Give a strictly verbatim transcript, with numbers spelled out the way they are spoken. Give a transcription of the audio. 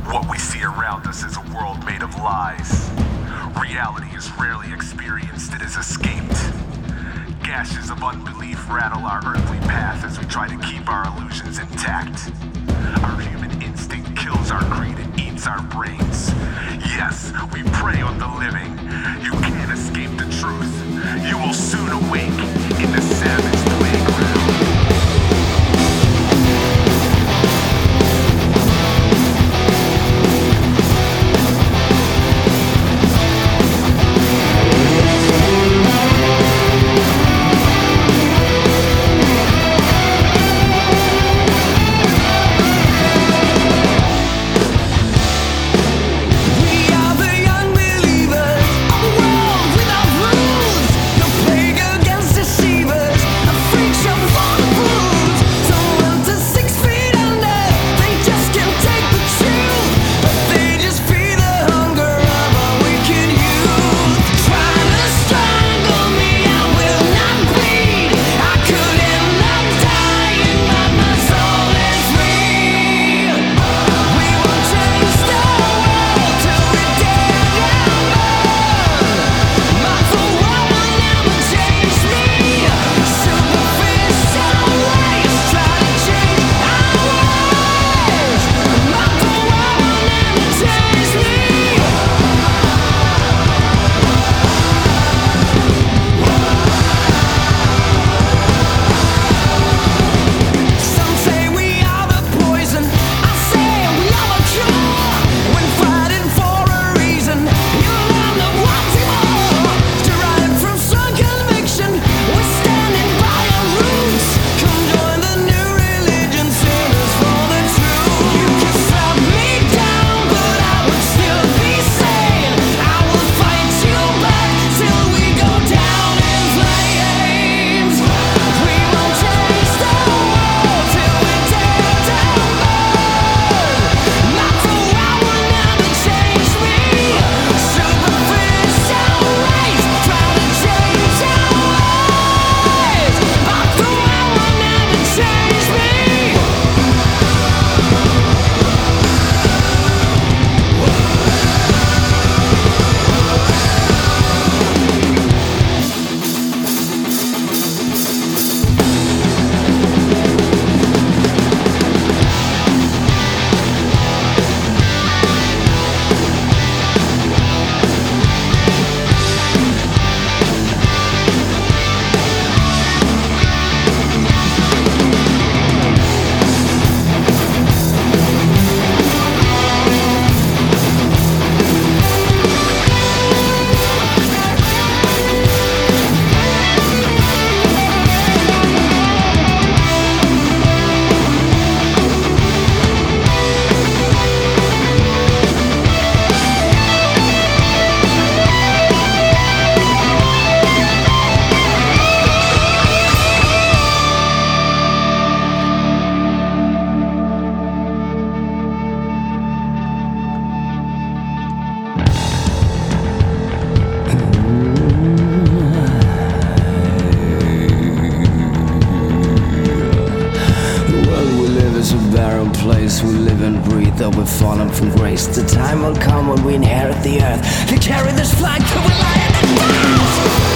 What we see around us is a world made of lies. Reality is rarely experienced, it is escaped. Gashes of unbelief rattle our earthly path as we try to keep our illusions intact. Our human instinct kills our greed and eats our brains. Yes, we prey on the living. You can't escape the truth. You will soon awake in the savage playground. Place we live and breathe, though we've fallen from grace. The time will come when we inherit the earth to carry this flag till we lie in the dust.